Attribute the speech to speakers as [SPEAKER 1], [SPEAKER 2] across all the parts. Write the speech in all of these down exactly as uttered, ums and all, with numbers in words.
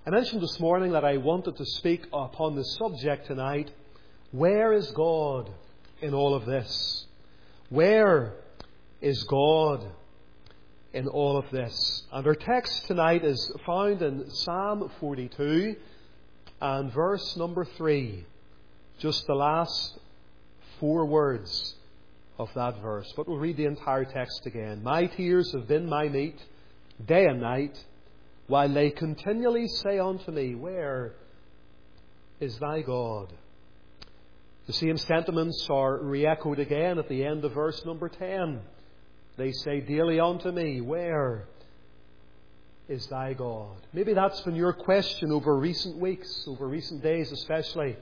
[SPEAKER 1] I mentioned this morning that I wanted to speak upon the subject tonight. Where is God in all of this? Where is God in all of this? And our text tonight is found in Psalm forty-two and verse number three. Just the last four words of that verse. But we'll read the entire text again. My tears have been my meat day and night, while they continually say unto me, Where is thy God? The same sentiments are re-echoed again at the end of verse number ten. They say daily unto me, Where is thy God? Maybe that's been your question over recent weeks, over recent days especially,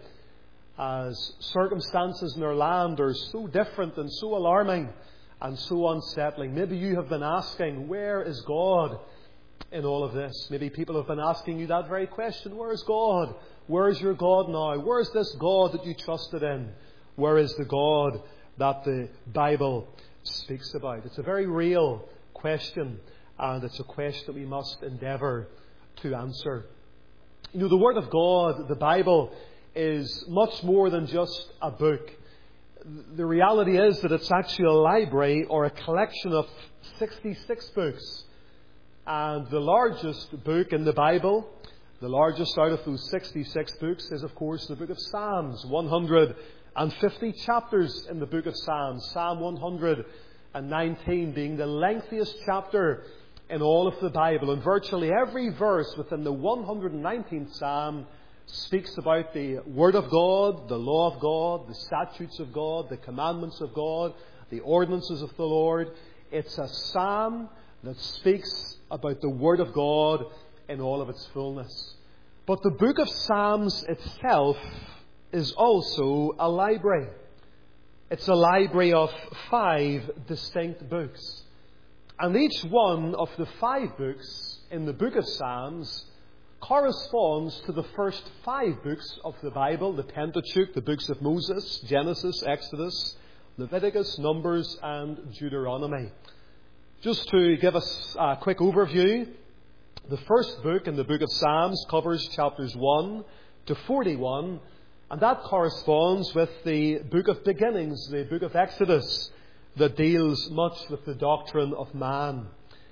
[SPEAKER 1] as circumstances in our land are so different and so alarming and so unsettling. Maybe you have been asking, Where is God in all of this? Maybe people have been asking you that very question. Where is God? Where is your God now? Where is this God that you trusted in? Where is the God that the Bible speaks about? It's a very real question, and it's a question that we must endeavour to answer. You know, the Word of God, the Bible, is much more than just a book. The reality is that it's actually a library or a collection of sixty-six books. And the largest book in the Bible, the largest out of those sixty-six books, is of course the book of Psalms. one hundred fifty chapters in the book of Psalms. Psalm one hundred nineteen being the lengthiest chapter in all of the Bible. And virtually every verse within the one hundred nineteenth Psalm speaks about the Word of God, the law of God, the statutes of God, the commandments of God, the ordinances of the Lord. It's a psalm that speaks about the Word of God in all of its fullness. But the book of Psalms itself is also a library. It's a library of five distinct books. And each one of the five books in the book of Psalms corresponds to the first five books of the Bible, the Pentateuch, the books of Moses, Genesis, Exodus, Leviticus, Numbers, and Deuteronomy. Just to give us a quick overview, the first book in the book of Psalms covers chapters one to forty-one, and that corresponds with the book of beginnings, the book of Exodus, that deals much with the doctrine of man.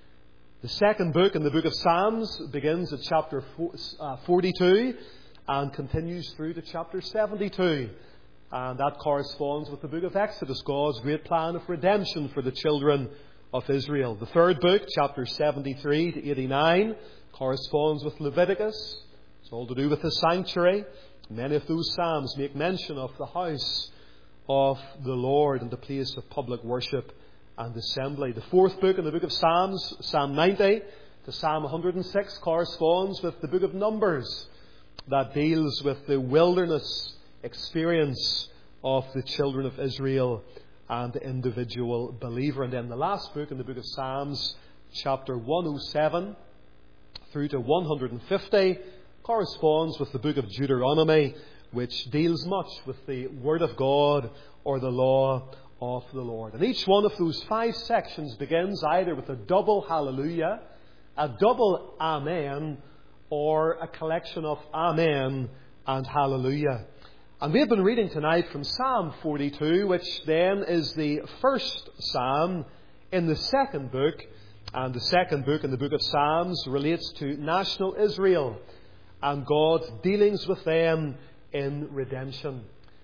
[SPEAKER 1] The second book in the book of Psalms begins at chapter forty-two and continues through to chapter seventy-two. And that corresponds with the book of Exodus, God's great plan of redemption for the children of Israel. The third book, chapter seventy-three to eighty-nine, corresponds with Leviticus. It's all to do with the sanctuary. Many of those psalms make mention of the house of the Lord and the place of public worship and assembly. The fourth book in the book of Psalms, Psalm ninety to Psalm one hundred six, corresponds with the book of Numbers that deals with the wilderness experience of the children of Israel and the individual believer. And then the last book in the book of Psalms, chapter one oh seven through to one hundred fifty, corresponds with the book of Deuteronomy, which deals much with the Word of God or the law of the Lord. And each one of those five sections begins either with a double hallelujah, a double amen, or a collection of amen and hallelujah. And we have been reading tonight from Psalm forty-two, which then is the first psalm in the second book. And the second book in the book of Psalms relates to national Israel and God's dealings with them in redemption.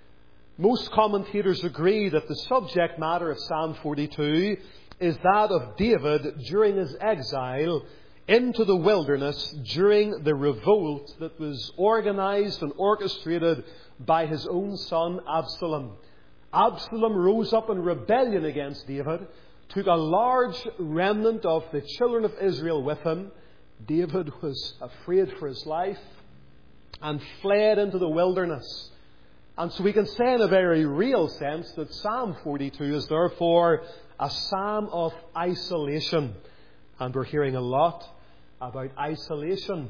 [SPEAKER 1] Most commentators agree that the subject matter of Psalm forty-two is that of David during his exile into the wilderness during the revolt that was organized and orchestrated by his own son Absalom. Absalom rose up in rebellion against David, took a large remnant of the children of Israel with him. David was afraid for his life and fled into the wilderness. And so we can say in a very real sense that Psalm forty-two is therefore a psalm of isolation. And we're hearing a lot about isolation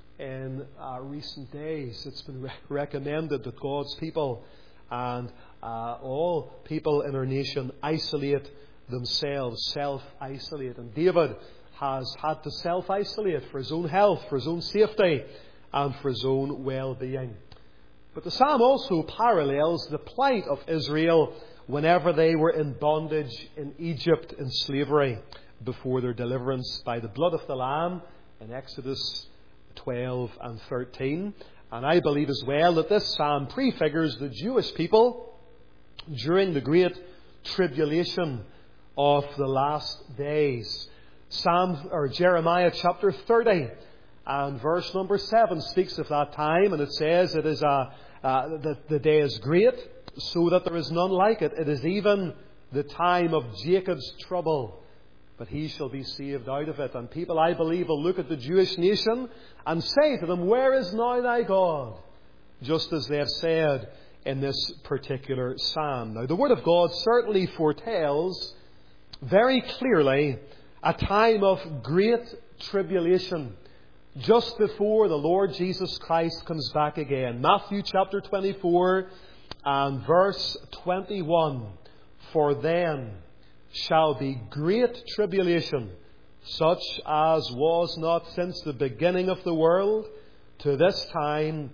[SPEAKER 1] in uh, recent days. It's been re- recommended that God's people and uh, all people in our nation isolate themselves, self-isolate. And David has had to self-isolate for his own health, for his own safety, and for his own well-being. But the psalm also parallels the plight of Israel whenever they were in bondage in Egypt in slavery before their deliverance by the blood of the Lamb in Exodus twelve and thirteen. And I believe as well that this psalm prefigures the Jewish people during the great tribulation of the last days. Psalm or Jeremiah chapter thirty and verse number seven speaks of that time, and it says it is a uh, the, the day is great, so that there is none like it. It is even the time of Jacob's trouble, but he shall be saved out of it. And people, I believe, will look at the Jewish nation and say to them, "Where is now thy God?" Just as they have said in this particular psalm. Now, the Word of God certainly foretells very clearly a time of great tribulation just bore the Lord Jesus Christ comes back again. Matthew chapter twenty-four and verse twenty-one. For then shall be great tribulation, such as was not since the beginning of the world to this time,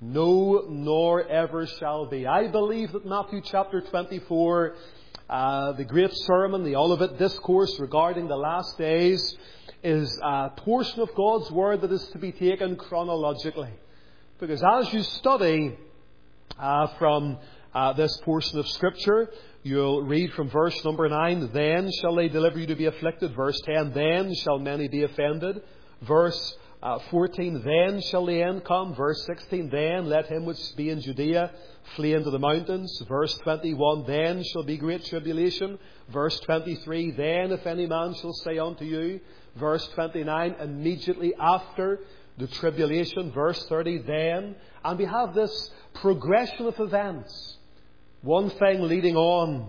[SPEAKER 1] no, nor ever shall be. I believe that Matthew chapter twenty-four, uh, the great sermon, the Olivet Discourse regarding the last days, is a portion of God's Word that is to be taken chronologically. Because as you study uh, from uh, this portion of Scripture, you'll read from verse number nine, "Then shall they deliver you to be afflicted." Verse ten, "Then shall many be offended." Verse uh, fourteen, "Then shall the end come." Verse sixteen, "Then let him which be in Judea flee into the mountains." Verse twenty-one, "Then shall be great tribulation." Verse twenty-three, "Then if any man shall say unto you." Verse twenty-nine, "Immediately after the tribulation." Verse thirty, "Then." And we have this progression of events, one thing leading on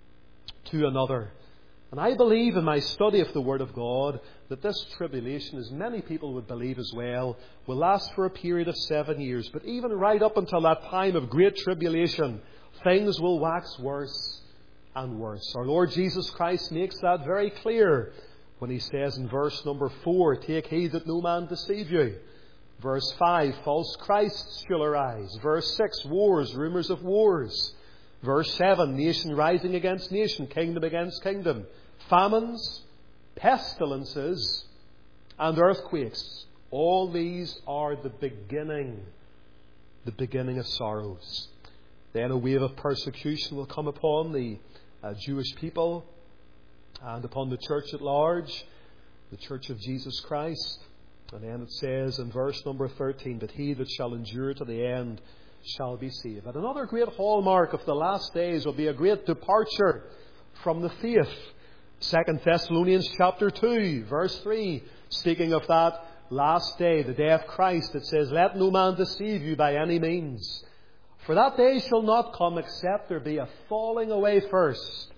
[SPEAKER 1] to another. And I believe in my study of the Word of God that this tribulation, as many people would believe as well, will last for a period of seven years. But even right up until that time of great tribulation, things will wax worse and worse. Our Lord Jesus Christ makes that very clear when he says in verse number four, "Take heed that no man deceive you." Verse five, "False Christs shall arise." Verse six, "Wars, rumours of wars." Verse seven, "Nation rising against nation, kingdom against kingdom. Famines, pestilences, and earthquakes." All these are the beginning, the beginning of sorrows. Then a wave of persecution will come upon the uh, Jewish people and upon the church at large, the church of Jesus Christ. And then it says in verse number thirteen, "But he that shall endure to the end shall be saved." And another great hallmark of the last days will be a great departure from the faith. Second Thessalonians chapter two, verse three, speaking of that last day, the day of Christ, it says, "Let no man deceive you by any means. For that day shall not come except there be a falling away first,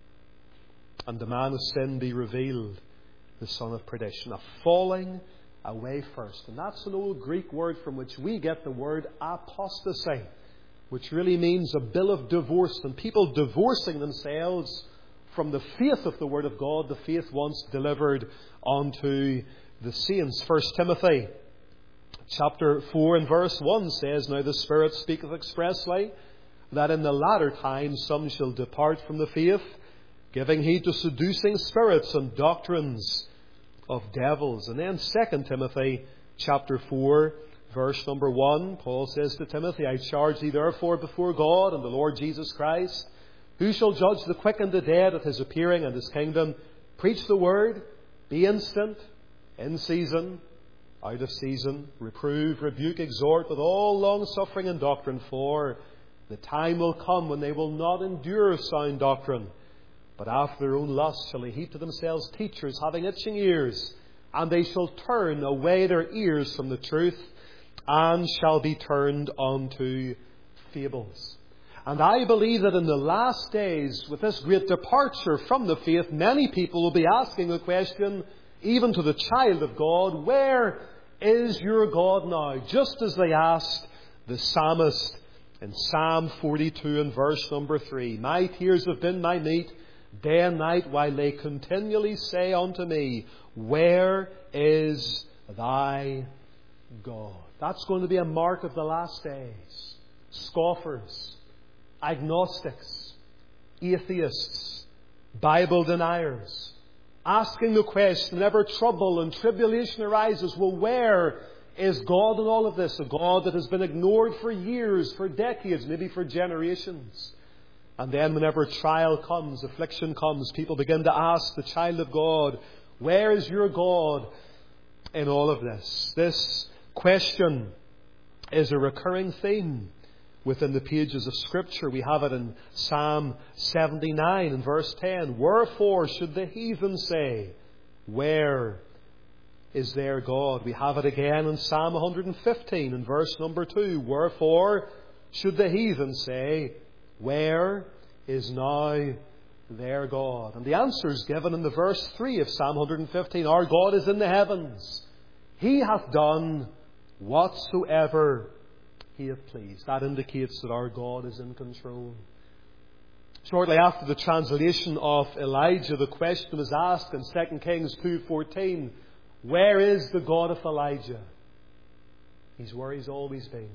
[SPEAKER 1] and the man of sin be revealed, the son of perdition." A falling away first. And that's an old Greek word from which we get the word apostasy, which really means a bill of divorce, and people divorcing themselves from the faith of the Word of God, the faith once delivered unto the saints. First Timothy chapter four and verse one says, "Now the Spirit speaketh expressly that in the latter times some shall depart from the faith, giving heed to seducing spirits and doctrines of devils." And then Second Timothy chapter four, verse number one, Paul says to Timothy, "I charge thee therefore before God and the Lord Jesus Christ, who shall judge the quick and the dead at his appearing and his kingdom, preach the word, be instant, in season, out of season, reprove, rebuke, exhort with all long suffering and doctrine, for the time will come when they will not endure sound doctrine, but after their own lust shall they heap to themselves teachers having itching ears, and they shall turn away their ears from the truth, and shall be turned unto fables." And I believe that in the last days, with this great departure from the faith, many people will be asking the question, even to the child of God, "Where is your God now?" Just as they asked the psalmist in Psalm forty-two and verse number three, "My tears have been my meat day and night, while they continually say unto me, Where is thy God?" That's going to be a mark of the last days. Scoffers, agnostics, atheists, Bible deniers, asking the question whenever trouble and tribulation arises, well, where is God in all of this? A God that has been ignored for years, for decades, maybe for generations. And then whenever trial comes, affliction comes, people begin to ask the child of God, where is your God in all of this? This question is a recurring theme within the pages of Scripture. We have it in Psalm seventy-nine and verse ten. Wherefore should the heathen say, where is their God? We have it again in Psalm one hundred fifteen and verse number two. Wherefore should the heathen say, where is now their God? And the answer is given in the verse three of Psalm one hundred fifteen. Our God is in the heavens. He hath done whatsoever He hath pleased. That indicates that our God is in control. Shortly after the translation of Elijah, the question was asked in Second Kings two fourteen, where is the God of Elijah? He's where He's always been.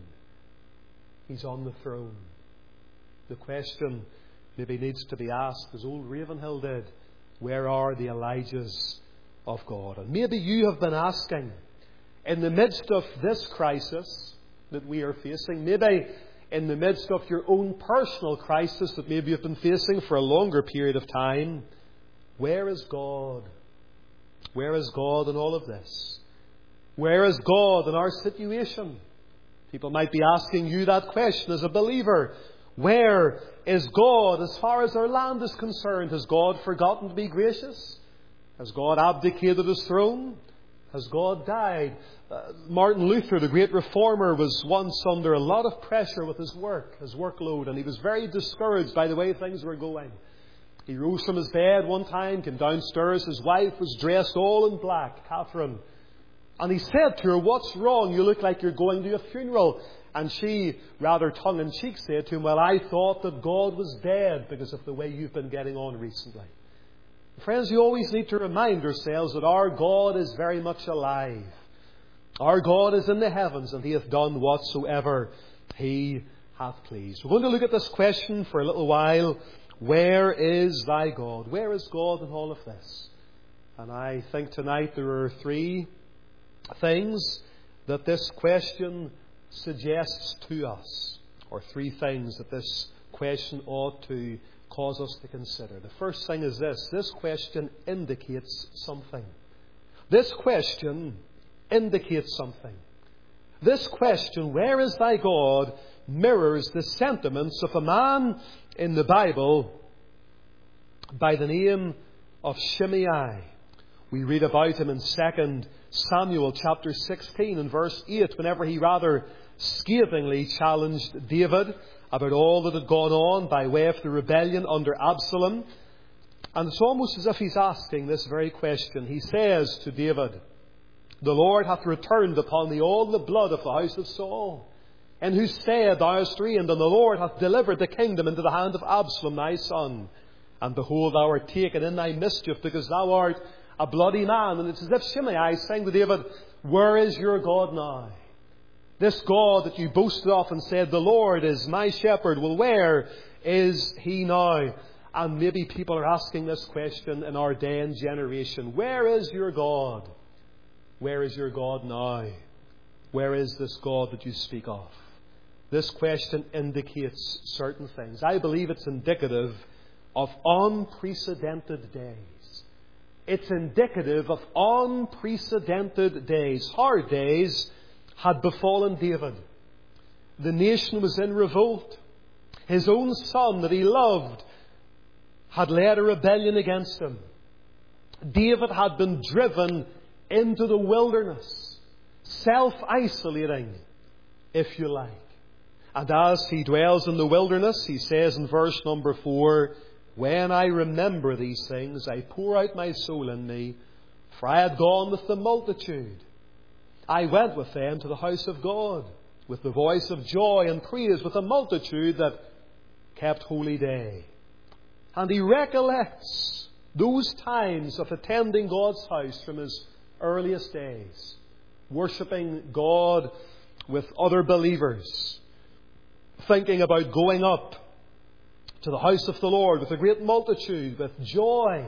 [SPEAKER 1] He's on the throne. The question maybe needs to be asked, as old Ravenhill did, where are the Elijahs of God? And maybe you have been asking, in the midst of this crisis that we are facing, maybe in the midst of your own personal crisis that maybe you've been facing for a longer period of time, where is God? Where is God in all of this? Where is God in our situation? People might be asking you that question as a believer. Where is God as far as our land is concerned? Has God forgotten to be gracious? Has God abdicated His throne? Has God died? Uh, Martin Luther, the great reformer, was once under a lot of pressure with his work, his workload, and he was very discouraged by the way things were going. He rose from his bed one time, came downstairs. His wife was dressed all in black, Catherine. And he said to her, what's wrong? You look like you're going to a funeral. And she, rather tongue-in-cheek, said to him, well, I thought that God was dead because of the way you've been getting on recently. Friends, we always need to remind ourselves that our God is very much alive. Our God is in the heavens, and He hath done whatsoever He hath pleased. We're going to look at this question for a little while. Where is thy God? Where is God in all of this? And I think tonight there are three things that this question suggests to us, or three things that this question ought to cause us to consider. The first thing is this. This question indicates something. This question indicates something. This question, where is thy God, mirrors the sentiments of a man in the Bible by the name of Shimei. We read about him in Second Samuel chapter sixteen and verse eight, whenever he rather scathingly challenged David about all that had gone on by way of the rebellion under Absalom. And it's almost as if he's asking this very question. He says to David, the Lord hath returned upon thee all the blood of the house of Saul, in whose stead thou hast reigned, and the Lord hath delivered the kingdom into the hand of Absalom thy son. And behold, thou art taken in thy mischief, because thou art a bloody man. And it's as if Shimei is saying to David, where is your God now? This God that you boasted of and said, the Lord is my shepherd. Well, where is He now? And maybe people are asking this question in our day and generation. Where is your God? Where is your God now? Where is this God that you speak of? This question indicates certain things. I believe it's indicative of unprecedented days. It's indicative of unprecedented days. Hard days had befallen David. The nation was in revolt. His own son that he loved had led a rebellion against him. David had been driven into the wilderness, self-isolating, if you like. And as he dwells in the wilderness, he says in verse number four, when I remember these things, I pour out my soul in me, for I had gone with the multitude. I went with them to the house of God, with the voice of joy and praise, with a multitude that kept holy day. And he recollects those times of attending God's house from his earliest days, worshipping God with other believers, thinking about going up to the house of the Lord with a great multitude, with joy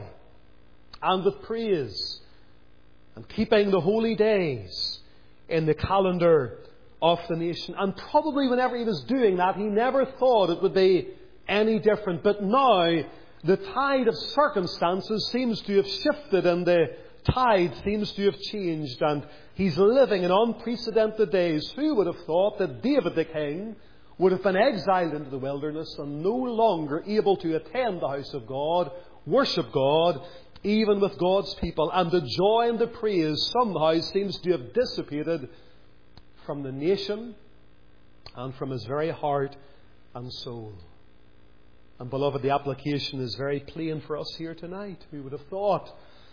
[SPEAKER 1] and with praise, and keeping the holy days in the calendar of the nation. And probably whenever he was doing that, he never thought it would be any different. But now the tide of circumstances seems to have shifted, and the tide seems to have changed, and he's living in unprecedented days. Who would have thought that David the king would have been exiled into the wilderness and no longer able to attend the house of God, worship God, even with God's people? And the joy and the praise somehow seems to have dissipated from the nation and from his very heart and soul. And beloved, the application is very plain for us here tonight. We would have thought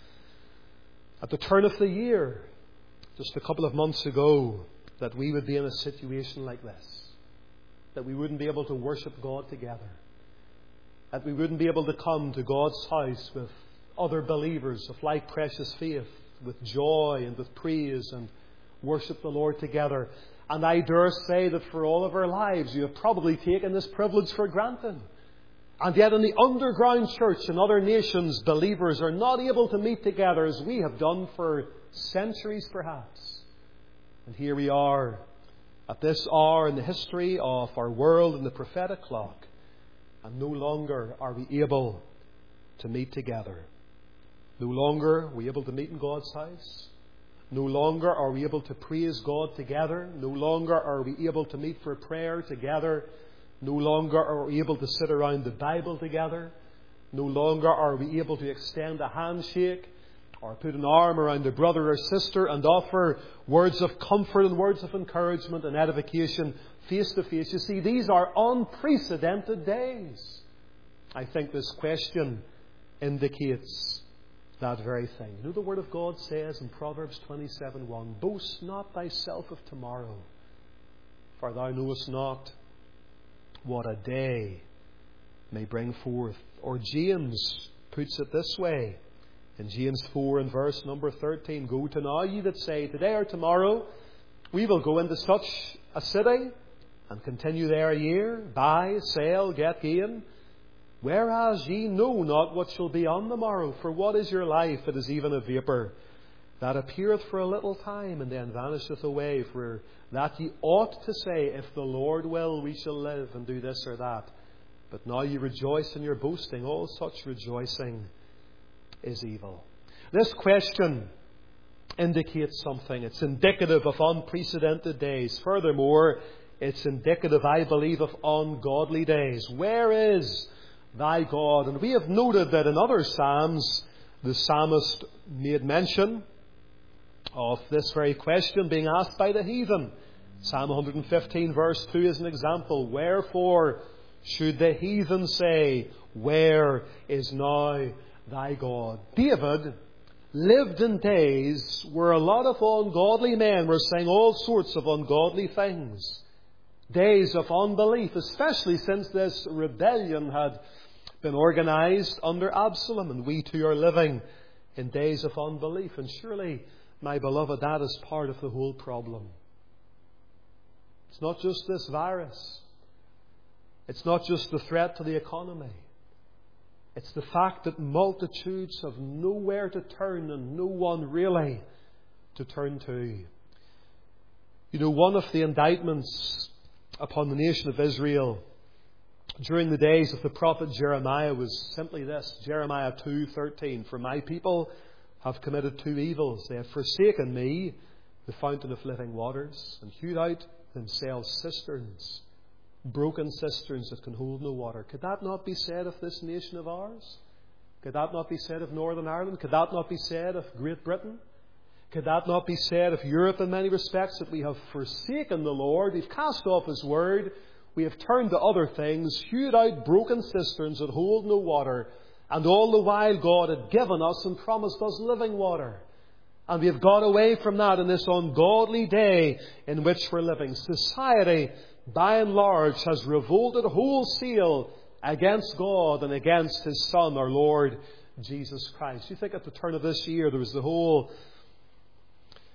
[SPEAKER 1] at the turn of the year, just a couple of months ago, that we would be in a situation like this. That we wouldn't be able to worship God together. That we wouldn't be able to come to God's house with other believers of like precious faith, with joy and with praise, and worship the Lord together. And I dare say that for all of our lives, you have probably taken this privilege for granted. And yet in the underground church in other nations, believers are not able to meet together as we have done for centuries perhaps. And here we are at this hour in the history of our world and the prophetic clock, and no longer are we able to meet together. No longer are we able to meet in God's house. No longer are we able to praise God together. No longer are we able to meet for prayer together. No longer are we able to sit around the Bible together. No longer are we able to extend a handshake or put an arm around a brother or sister and offer words of comfort and words of encouragement and edification face to face. You see, these are unprecedented days. I think this question indicates that very thing. You know, the Word of God says in Proverbs twenty-seven one, "Boast not thyself of tomorrow, for thou knowest not what a day may bring forth." Or James puts it this way in James four and verse number thirteen, "Go to now, ye that say, today or tomorrow we will go into such a city and continue there a year, buy, sell, get gain. Whereas ye know not what shall be on the morrow. For what is your life? It is even a vapour that appeareth for a little time and then vanisheth away. For that ye ought to say, if the Lord will, we shall live and do this or that. But now ye rejoice in your boasting. All such rejoicing is evil." This question indicates something. It's indicative of unprecedented days. Furthermore, it's indicative, I believe, of ungodly days. Where is thy God? And we have noted that in other Psalms, the psalmist made mention of this very question being asked by the heathen. Psalm one fifteen verse two is an example. "Wherefore should the heathen say, where is now thy God?" David lived in days where a lot of ungodly men were saying all sorts of ungodly things. Days of unbelief, especially since this rebellion had been organized under Absalom. And we too are living in days of unbelief. And surely, my beloved, that is part of the whole problem. It's not just this virus. It's not just the threat to the economy. It's the fact that multitudes have nowhere to turn and no one really to turn to. You know, one of the indictments upon the nation of Israel during the days of the prophet Jeremiah was simply this. Jeremiah two thirteen, "For my people have committed two evils. They have forsaken me, the fountain of living waters, and hewed out themselves cisterns, broken cisterns that can hold no water." Could that not be said of this nation of ours? Could that not be said of Northern Ireland? Could that not be said of Great Britain? Could that not be said of Europe in many respects, that we have forsaken the Lord, we've cast off His Word, we have turned to other things, hewed out broken cisterns that hold no water, and all the while God had given us and promised us living water. And we have got away from that in this ungodly day in which we're living. Society, by and large, has revolted wholesale against God and against His Son, our Lord Jesus Christ. You think at the turn of this year there was the whole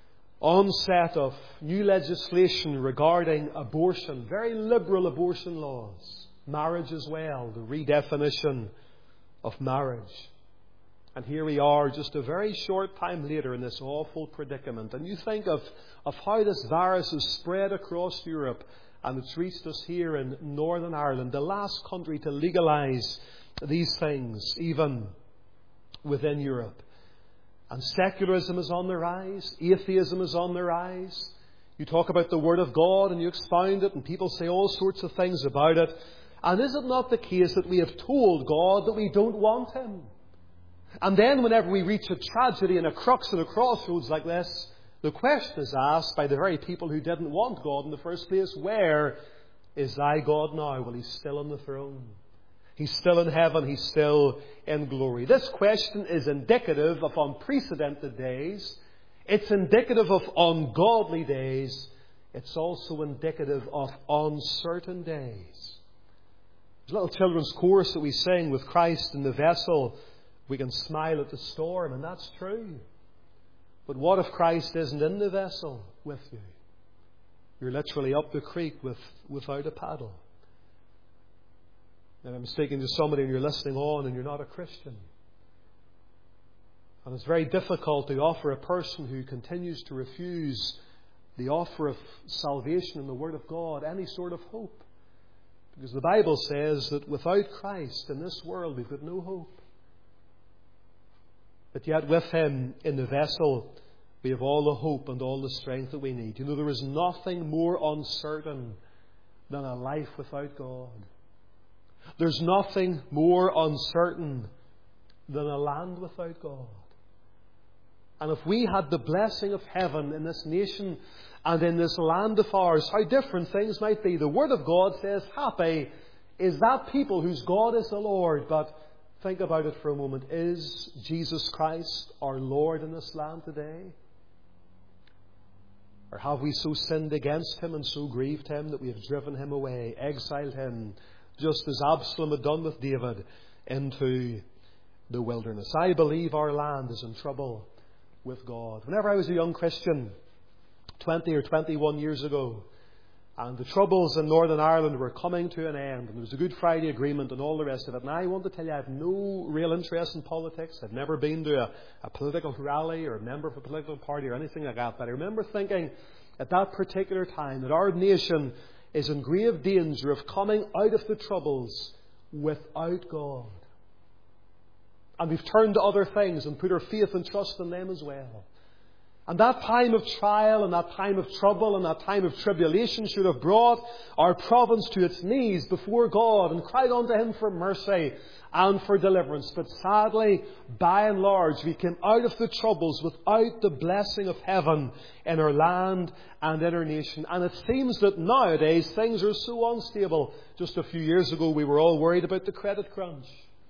[SPEAKER 1] onset of new legislation regarding abortion, very liberal abortion laws, marriage as well, the redefinition of marriage. And here we are just a very short time later in this awful predicament. And you think of, of how this virus has spread across Europe, and it's reached us here in Northern Ireland, the last country to legalise these things, even within Europe. And secularism is on the rise. Atheism is on the rise. You talk about the Word of God and you expound it, and people say all sorts of things about it. And is it not the case that we have told God that we don't want Him? And then whenever we reach a tragedy and a crux and a crossroads like this, the question is asked by the very people who didn't want God in the first place, where is thy God now? Well, He's still on the throne. He's still in heaven. He's still in glory. This question is indicative of unprecedented days. It's indicative of ungodly days. It's also indicative of uncertain days. There's a little children's chorus that we sing, with Christ in the vessel, we can smile at the storm, and that's true. But what if Christ isn't in the vessel with you? You're literally up the creek with, without a paddle. And I'm speaking to somebody and you're listening on and you're not a Christian. And it's very difficult to offer a person who continues to refuse the offer of salvation in the Word of God any sort of hope. Because the Bible says that without Christ in this world we've got no hope. But yet with Him in the vessel we have all the hope and all the strength that we need. You know, there is nothing more uncertain than a life without God. There's nothing more uncertain than a land without God. And if we had the blessing of heaven in this nation and in this land of ours, how different things might be. The Word of God says, happy is that people whose God is the Lord. But think about it for a moment. Is Jesus Christ our Lord in this land today? Or have we so sinned against Him and so grieved Him that we have driven Him away, exiled Him, just as Absalom had done with David, into the wilderness? I believe our land is in trouble with God. Whenever I was a young Christian, twenty or twenty-one years ago, and the troubles in Northern Ireland were coming to an end, and there was a Good Friday Agreement and all the rest of it, and I want to tell you, I have no real interest in politics. I've never been to a, a political rally or a member of a political party or anything like that. But I remember thinking at that particular time that our nation is in grave danger of coming out of the troubles without God. And we've turned to other things and put our faith and trust in them as well. And that time of trial and that time of trouble and that time of tribulation should have brought our province to its knees before God and cried unto Him for mercy and for deliverance. But sadly, by and large, we came out of the troubles without the blessing of heaven in our land and in our nation. And it seems that nowadays things are so unstable. Just a few years ago we were all worried about the credit crunch.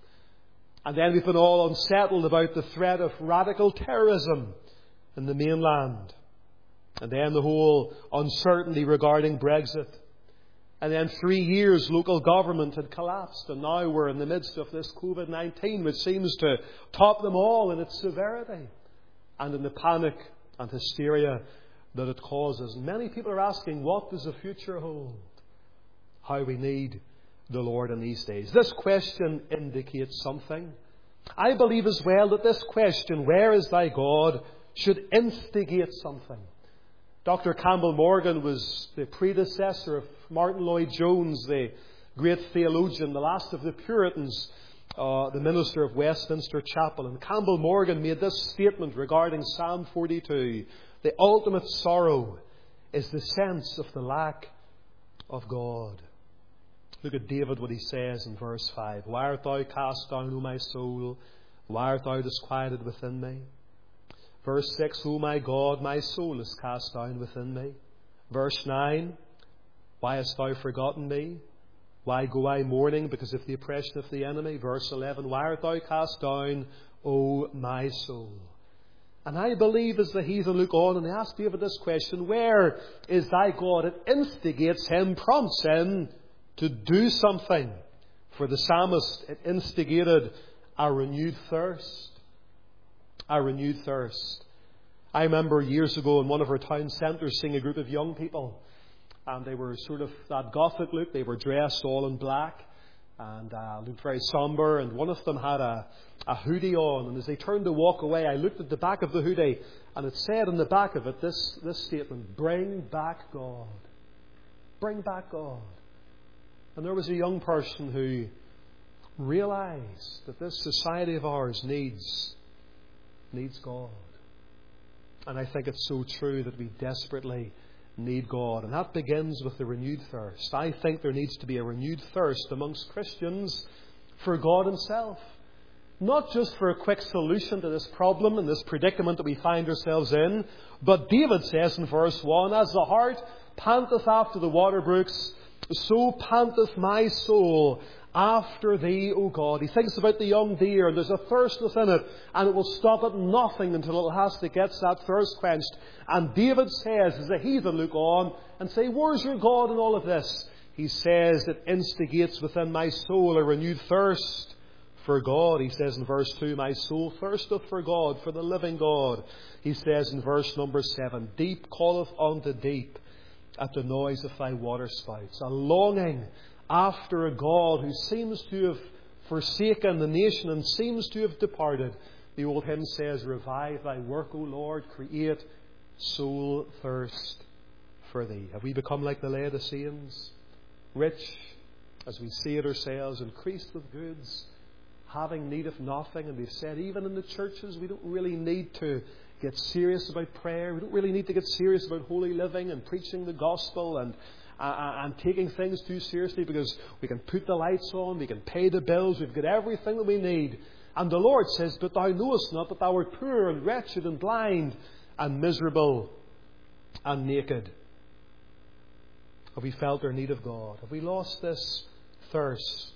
[SPEAKER 1] And then we've been all unsettled about the threat of radical terrorism in the mainland. And then the whole uncertainty regarding Brexit. And then three years local government had collapsed. And now we're in the midst of this covid nineteen, which seems to top them all in its severity and in the panic and hysteria that it causes. And many people are asking, what does the future hold? How we need the Lord in these days. This question indicates something. I believe as well that this question, where is thy God, should instigate something. Doctor Campbell Morgan was the predecessor of Martin Lloyd-Jones, the great theologian, the last of the Puritans, uh, the minister of Westminster Chapel. And Campbell Morgan made this statement regarding Psalm forty-two. The ultimate sorrow is the sense of the lack of God. Look at David, what he says in verse five. Why art thou cast down, O my soul? Why art thou disquieted within me? Verse six, O my God, my soul is cast down within me. Verse nine, why hast thou forgotten me? Why go I mourning because of the oppression of the enemy? Verse eleven, why art thou cast down, O my soul? And I believe as the heathen look on and they ask David this question, where is thy God? It instigates him, prompts him to do something. For the psalmist, it instigated a renewed thirst. A renewed thirst. I remember years ago in one of our town centres seeing a group of young people, and they were sort of that Gothic look. They were dressed all in black and uh, looked very sombre, and one of them had a, a hoodie on, and as they turned to walk away, I looked at the back of the hoodie, and it said on the back of it this, this statement: "Bring back God. Bring back God." And there was a young person who realised that this society of ours needs, needs God. And I think it's so true that we desperately need God. And that begins with the renewed thirst. I think there needs to be a renewed thirst amongst Christians for God Himself. Not just for a quick solution to this problem and this predicament that we find ourselves in, but David says in verse one, "As the hart panteth after the water brooks, so panteth my soul after Thee, O God." He thinks about the young deer, and there's a thirst within it, and it will stop at nothing until it has to get that thirst quenched. And David says, as the heathen look on and say, "Where's your God in all of this?" He says it instigates within my soul a renewed thirst for God. He says in verse two, "My soul thirsteth for God, for the living God." He says in verse number seven, "Deep calleth unto deep at the noise of Thy water spouts." A longing after a God who seems to have forsaken the nation and seems to have departed. The old hymn says, "Revive Thy work, O Lord, create soul thirst for Thee." Have we become like the Laodiceans? Rich, as we see it ourselves, increased with goods, having need of nothing. And they've said, even in the churches, we don't really need to get serious about prayer. We don't really need to get serious about holy living and preaching the gospel and Uh, and taking things too seriously, because we can put the lights on, we can pay the bills, we've got everything that we need. And the Lord says, "But thou knowest not that thou art poor and wretched and blind and miserable and naked." Have we felt our need of God? Have we lost this thirst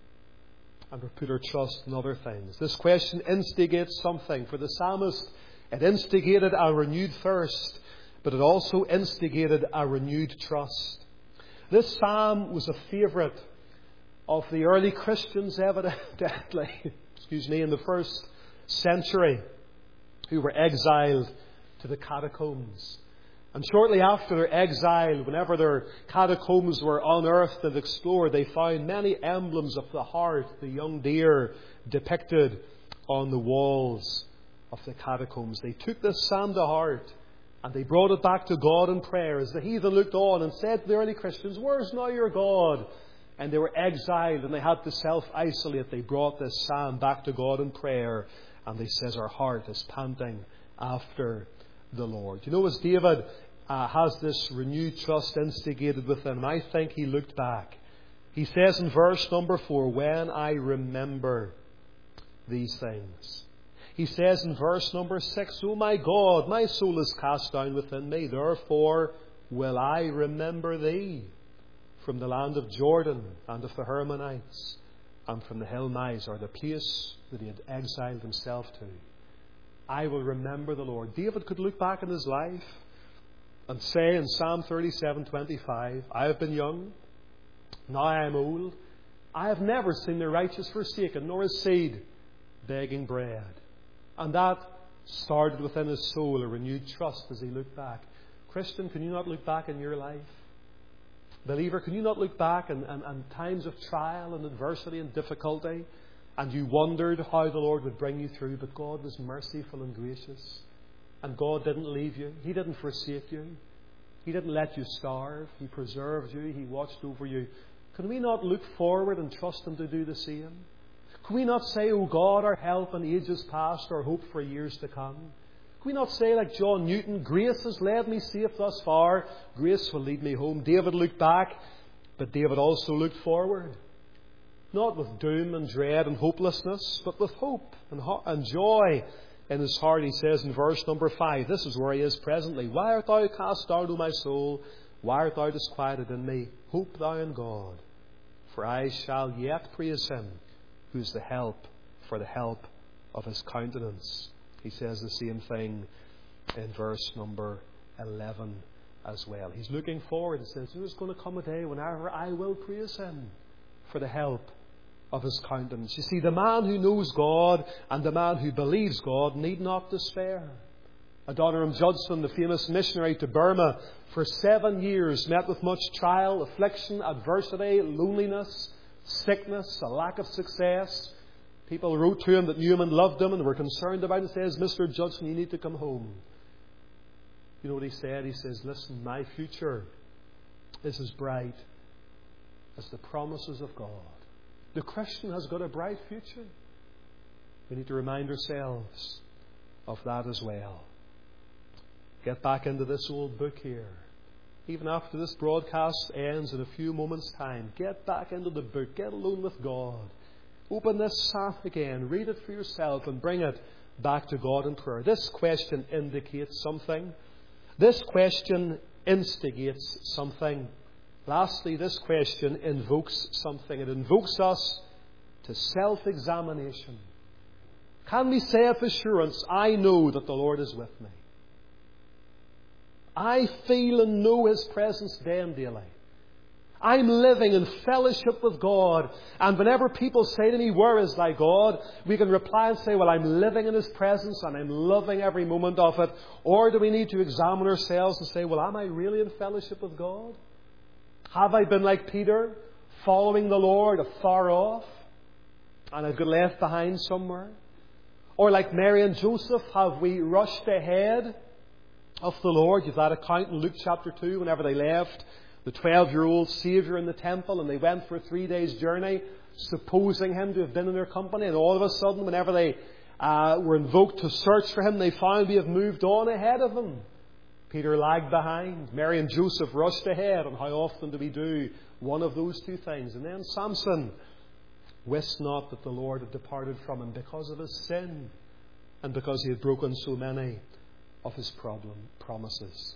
[SPEAKER 1] and we've put our trust in other things? This question instigates something. For the psalmist, it instigated a renewed thirst, but it also instigated a renewed trust. This psalm was a favourite of the early Christians, evidently, excuse me, in the first century, who were exiled to the catacombs. And shortly after their exile, whenever their catacombs were unearthed and explored, they found many emblems of the hart, the young deer, depicted on the walls of the catacombs. They took this psalm to heart, and they brought it back to God in prayer as the heathen looked on and said to the early Christians, "Where's now your God?" And they were exiled and they had to self-isolate. They brought this psalm back to God in prayer, and they says, "Our heart is panting after the Lord." You know, as David uh, has this renewed trust instigated within him, I think he looked back. He says in verse number four, "When I remember these things." He says in verse number six, "O my God, my soul is cast down within me. Therefore will I remember Thee from the land of Jordan and of the Hermonites and from the hill Mizar," the place that he had exiled himself to. I will remember the Lord. David could look back in his life and say in Psalm thirty-seven twenty-five, "I have been young, now I am old. I have never seen the righteous forsaken, nor his seed begging bread." And that started within his soul a renewed trust as he looked back. Christian, can you not look back in your life? Believer, can you not look back in, in, in times of trial and adversity and difficulty, and you wondered how the Lord would bring you through, but God was merciful and gracious, and God didn't leave you. He didn't forsake you. He didn't let you starve. He preserved you. He watched over you. Can we not look forward and trust Him to do the same? Can we not say, "O God, our help in ages past, our hope for years to come"? Can we not say, like John Newton, "Grace has led me safe thus far, grace will lead me home"? David looked back, but David also looked forward. Not with doom and dread and hopelessness, but with hope and, ho- and joy in his heart. He says in verse number five, this is where he is presently, "Why art thou cast down, O my soul? Why art thou disquieted in me? Hope thou in God, for I shall yet praise Him, who is the help for the help of His countenance." He says the same thing in verse number eleven as well. He's looking forward. He says, "There's going to come a day whenever I will praise Him for the help of His countenance." You see, the man who knows God and the man who believes God need not despair. Adoniram Judson, the famous missionary to Burma, for seven years met with much trial, affliction, adversity, loneliness, sickness, a lack of success. People wrote to him that knew him and loved him and were concerned about him. He says, Mister Judson, you need to come home. You know what he said? He says, listen, my future is as bright as the promises of God. The Christian has got a bright future. We need to remind ourselves of that as well. Get back into this old book here. Even after this broadcast ends in a few moments' time, get back into the book. Get alone with God. Open this psalm again. Read it for yourself and bring it back to God in prayer. This question indicates something. This question instigates something. Lastly, this question invokes something. It invokes us to self-examination. Can we say with assurance, I know that the Lord is with me? I feel and know His presence day and daily. I'm living in fellowship with God. And whenever people say to me, where is thy God? We can reply and say, well, I'm living in His presence and I'm loving every moment of it. Or do we need to examine ourselves and say, well, am I really in fellowship with God? Have I been like Peter, following the Lord afar off, and I've got left behind somewhere? Or like Mary and Joseph, have we rushed ahead of the Lord? You've that account in Luke chapter two, whenever they left the twelve-year-old Saviour in the temple and they went for a three days journey, supposing Him to have been in their company, and all of a sudden, whenever they uh, were invoked to search for Him, they found we have moved on ahead of Him. Peter lagged behind. Mary and Joseph rushed ahead. And how often do we do one of those two things? And then Samson wist not that the Lord had departed from him because of his sin and because he had broken so many of his problem, promises.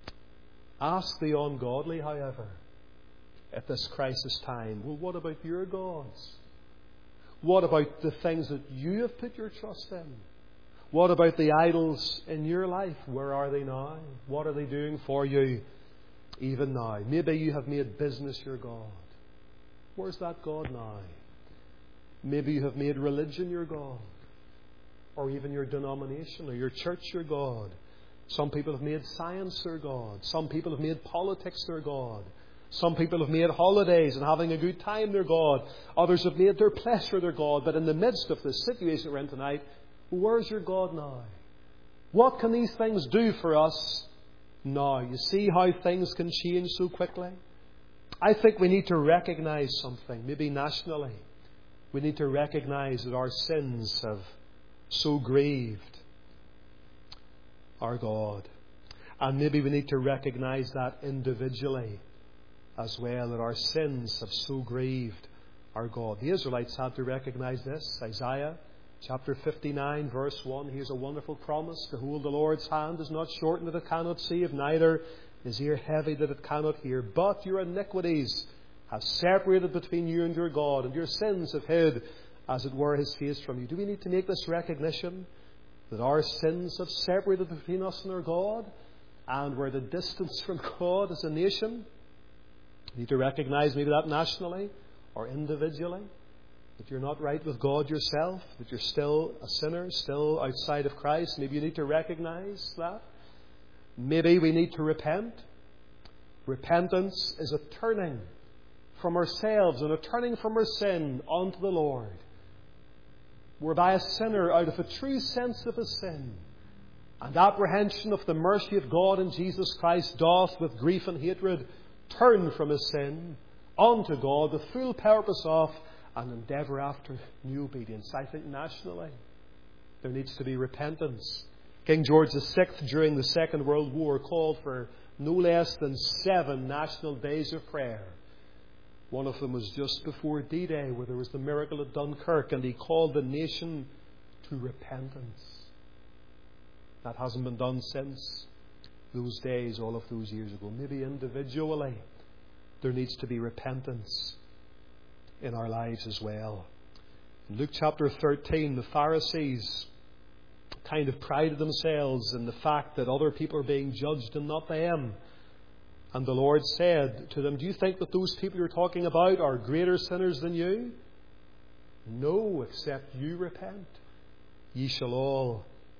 [SPEAKER 1] Ask the ungodly, however, at this crisis time, well, what about your gods? What about the things that you have put your trust in? What about the idols in your life? Where are they now? What are they doing for you even now? Maybe you have made business your God. Where's that God now? Maybe you have made religion your God, or even your denomination or your church your God. Some people have made science their God. Some people have made politics their God. Some people have made holidays and having a good time their God. Others have made their pleasure their God. But in the midst of this situation we're in tonight, where's your God now? What can these things do for us now? You see how things can change so quickly? I think we need to recognize something, maybe nationally. We need to recognize that our sins have so grieved our God. And maybe we need to recognize that individually as well, that our sins have so grieved our God. The Israelites had to recognize this. Isaiah chapter fifty-nine, verse one. Here's a wonderful promise. Behold, the Lord's hand is not shortened that it cannot save, neither is ear heavy that it cannot hear. But your iniquities have separated between you and your God, and your sins have hid, as it were, His face from you. Do we need to make this recognition that our sins have separated between us and our God, and we're the distance from God as a nation? We need to recognize maybe that nationally or individually, that you're not right with God yourself, that you're still a sinner, still outside of Christ. Maybe you need to recognize that. Maybe we need to repent. Repentance is a turning from ourselves and a turning from our sin unto the Lord, whereby a sinner, out of a true sense of his sin and apprehension of the mercy of God in Jesus Christ, doth with grief and hatred turn from his sin unto God with full purpose of and endeavour after new obedience. I think nationally there needs to be repentance. King George the Sixth, during the Second World War, called for no less than seven national days of prayer. One of them was just before D-Day, where there was the miracle at Dunkirk, and he called the nation to repentance. That hasn't been done since those days, all of those years ago. Maybe individually there needs to be repentance in our lives as well. In Luke chapter thirteen, the Pharisees kind of prided themselves in the fact that other people are being judged and not them. And the Lord said to them, do you think that those people you're talking about are greater sinners than you? No, except you repent. Ye shall all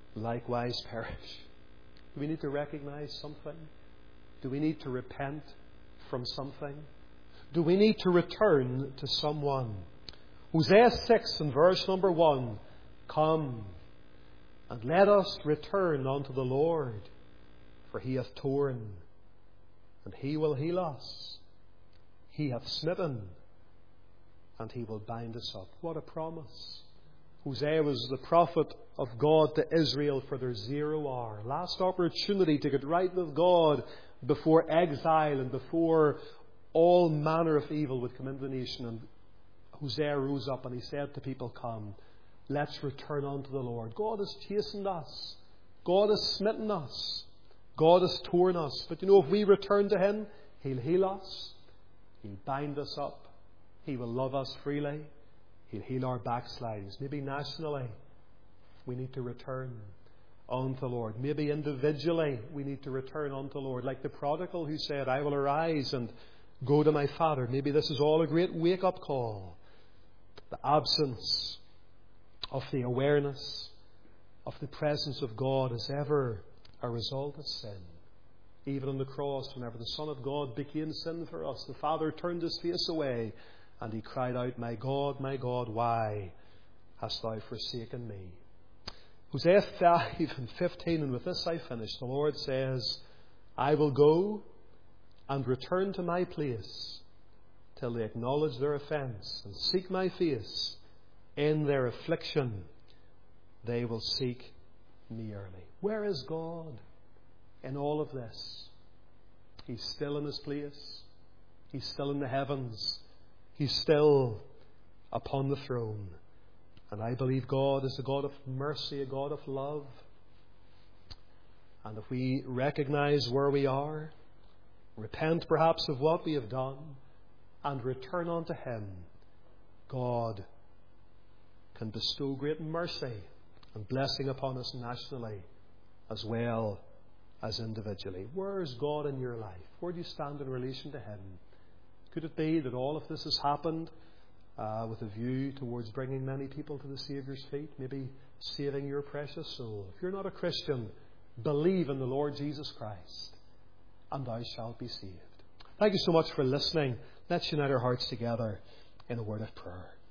[SPEAKER 1] likewise perish. Do we need to recognize something? Do we need to repent from something? Do we need to return to someone? Hosea six and verse number one. Come, and let us return unto the Lord, for He hath torn, and He will heal us. He hath smitten, and He will bind us up. What a promise. Hosea was the prophet of God to Israel for their zero hour. Last opportunity to get right with God before exile and before all manner of evil would come into the nation. And Hosea rose up and he said to people, come, let's return unto the Lord. God has chastened us. God has smitten us. God has torn us. But you know, if we return to Him, He'll heal us. He'll bind us up. He will love us freely. He'll heal our backslidings. Maybe nationally, we need to return unto the Lord. Maybe individually, we need to return unto the Lord. Like the prodigal who said, I will arise and go to my Father. Maybe this is all a great wake-up call. The absence of the awareness of the presence of God is ever a result of sin. Even on the cross, whenever the Son of God became sin for us, the Father turned His face away and He cried out, my God, my God, why hast thou forsaken me? Hosea five and fifteen, and with this I finish. The Lord says, I will go and return to my place till they acknowledge their offence and seek my face. In their affliction they will seek me early. Where is God in all of this? He's still in His place. He's still in the heavens. He's still upon the throne. And I believe God is a God of mercy, a God of love. And if we recognize where we are, repent perhaps of what we have done, and return unto Him, God can bestow great mercy and blessing upon us nationally as well as individually. Where is God in your life? Where do you stand in relation to Him? Could it be that all of this has happened uh, with a view towards bringing many people to the Saviour's feet, maybe saving your precious soul? If you're not a Christian, believe in the Lord Jesus Christ, and thou shalt be saved. Thank you so much for listening. Let's unite our hearts together in a word of prayer.